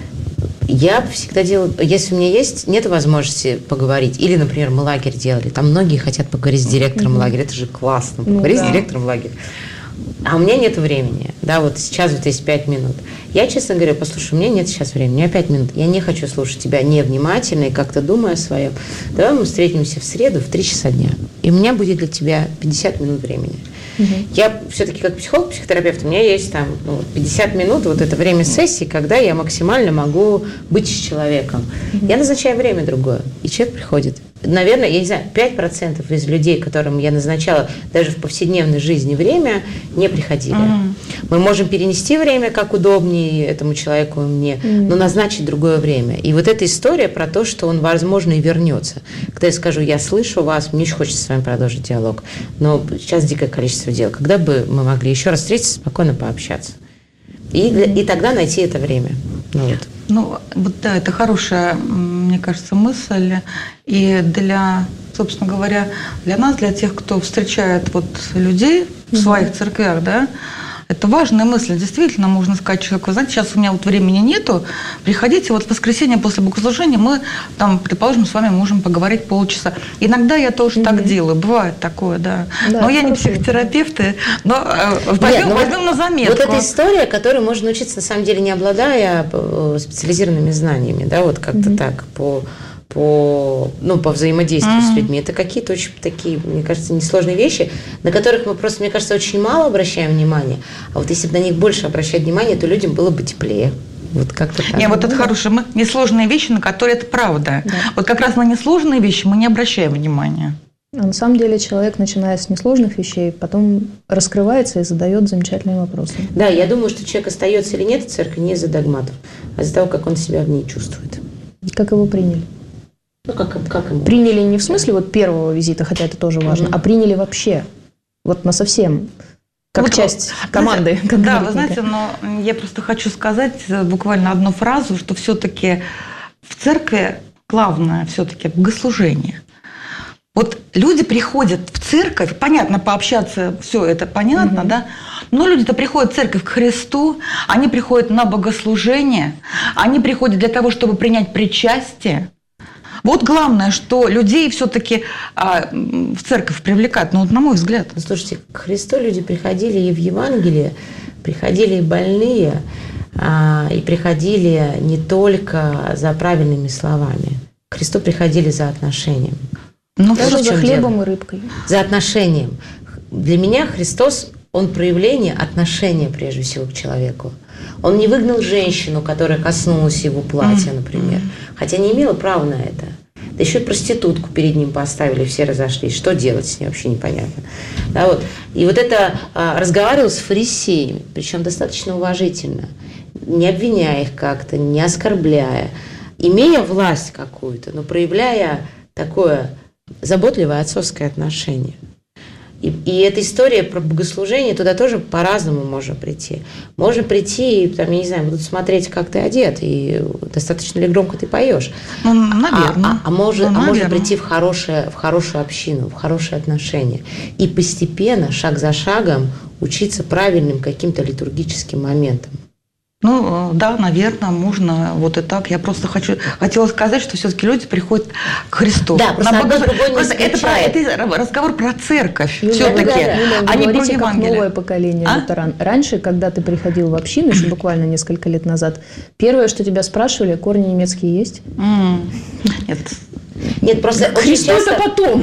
Я всегда делаю, если у меня нет возможности поговорить, или, например, мы лагерь делали, там многие хотят поговорить с директором лагеря, это же классно, поговорить с директором лагеря. А у меня нет времени, сейчас есть 5 минут. Я, честно говоря, послушай, у меня нет сейчас времени, у меня 5 минут. Я не хочу слушать тебя невнимательно и как-то думая о своем. Давай мы встретимся в среду в 3 часа дня, и у меня будет для тебя 50 минут времени. Я все-таки как психолог, психотерапевт, у меня есть 50 минут, это время сессии, когда я максимально могу быть с человеком. Я назначаю время другое, и человек приходит. наверное, я не знаю, 5% из людей, которым я назначала даже в повседневной жизни время, не приходили. Мы можем перенести время как удобнее этому человеку и мне, но назначить другое время. И вот эта история про то, что он, возможно, и вернется. Когда я скажу, я слышу вас, мне очень хочется с вами продолжить диалог, но сейчас дикое количество дел. Когда бы мы могли еще раз встретиться, спокойно пообщаться? И тогда найти это время. Это хорошая, мне кажется, мысль. И собственно говоря, для нас, для тех, кто встречает людей в своих церквях, да, это важная мысль. Действительно, можно сказать человеку, знаете, сейчас у меня времени нету, приходите, в воскресенье после богослужения мы предположим, с вами можем поговорить полчаса. Иногда я тоже так делаю, бывает такое, да. Но я не психотерапевт, но возьмем на заметку. Вот эта история, которой можно научиться, на самом деле, не обладая специализированными знаниями, да, вот как-то так, по взаимодействию с людьми. Это какие-то очень такие, мне кажется, несложные вещи, на которых мы просто, мне кажется, очень мало обращаем внимание. А вот если бы на них больше обращать внимание, то людям было бы теплее. Вот как-то так. Это хорошее. Несложные вещи, на которые это правда. Да. Вот как раз на несложные вещи мы не обращаем внимания. А на самом деле человек, начиная с несложных вещей, потом раскрывается и задает замечательные вопросы. Да, я думаю, что человек остается или нет в церкви не из-за догматов, а из-за того, как он себя в ней чувствует. Как его приняли? Как ему? Приняли не в смысле первого визита, хотя это тоже важно, а приняли вообще, насовсем, как часть команды. Да, вы знаете, но я просто хочу сказать буквально одну фразу, что все-таки в церкви главное все-таки богослужение. Люди приходят в церковь, понятно, пообщаться, все это понятно, да, но люди-то приходят в церковь к Христу, они приходят на богослужение, они приходят для того, чтобы принять причастие. Главное, что людей все-таки в церковь привлекает, на мой взгляд. Слушайте, к Христу люди приходили и в Евангелие, приходили и больные, и приходили не только за правильными словами. К Христу приходили за отношением. Даже за хлебом и рыбкой. За отношением. Для меня Христос, Он проявление отношения, прежде всего, к человеку. Он не выгнал женщину, которая коснулась его платья, например, хотя не имела права на это. Да еще и проститутку перед ним поставили, все разошлись. Что делать с ней, вообще непонятно. Да, И это разговаривал с фарисеями, причем достаточно уважительно, не обвиняя их как-то, не оскорбляя, имея власть какую-то, но проявляя такое заботливое отцовское отношение. И эта история про богослужение, туда тоже по-разному можно прийти. Можно прийти и, я не знаю, будут смотреть, как ты одет, и достаточно ли громко ты поешь. Наверное. Можно прийти в хорошую общину, в хорошие отношения. И постепенно, шаг за шагом, учиться правильным каким-то литургическим моментам. Да, наверное, можно и так. Я просто хотела сказать, что все-таки люди приходят к Христу. Да, просто это разговор про церковь все-таки, а не про Евангелие. Как новое поколение лютеран. Раньше, когда ты приходил в общину, еще буквально несколько лет назад, первое, что тебя спрашивали, корни немецкие есть? Нет, просто очень часто, потом.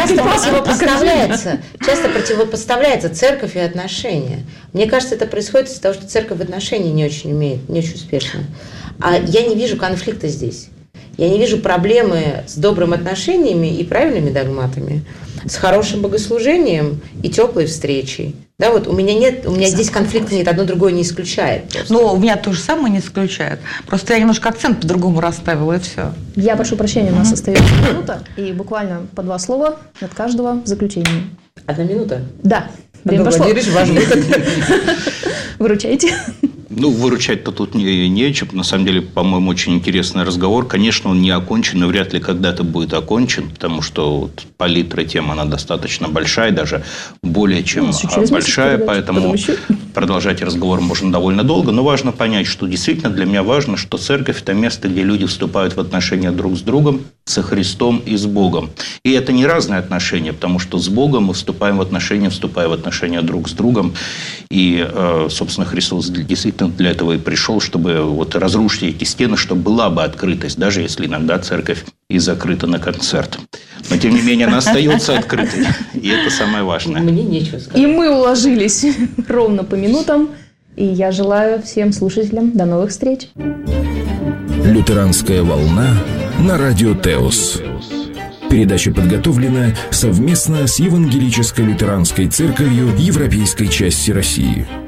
Часто противопоставляется церковь и отношения. Мне кажется, это происходит из-за того, что церковь в отношении не очень умеет, не очень успешно. А я не вижу конфликта здесь. Я не вижу проблемы с добрыми отношениями и правильными догматами, с хорошим богослужением и теплой встречей. Да, у меня здесь конфликта нет, одно другое не исключает. У меня то же самое не исключает. Просто я немножко акцент по-другому расставила, и все. Я прошу прощения, у нас остается минута, и буквально по 2 слова от каждого в заключении. 1 минута? Да. Владимирович, ваш выход. Выручайте. Выручать-то тут нечем. На самом деле, по-моему, очень интересный разговор. Конечно, он не окончен, и вряд ли когда-то будет окончен, потому что палитра тем, она достаточно большая, даже более чем большая, поэтому продолжать разговор можно довольно долго. Но важно понять, что действительно для меня важно, что церковь – это место, где люди вступают в отношения друг с другом, со Христом и с Богом. И это не разные отношения, потому что с Богом мы вступая в отношения друг с другом. И, собственно, Христос действительно для этого и пришел, чтобы разрушить эти стены, чтобы была бы открытость, даже если иногда церковь и закрыта на концерт. Но, тем не менее, она остается открытой. И это самое важное. Мне нечего сказать. И мы уложились ровно по минутам. И я желаю всем слушателям до новых встреч. Лютеранская волна на радио Теос. Передача подготовлена совместно с Евангелической лютеранской церковью Европейской части России.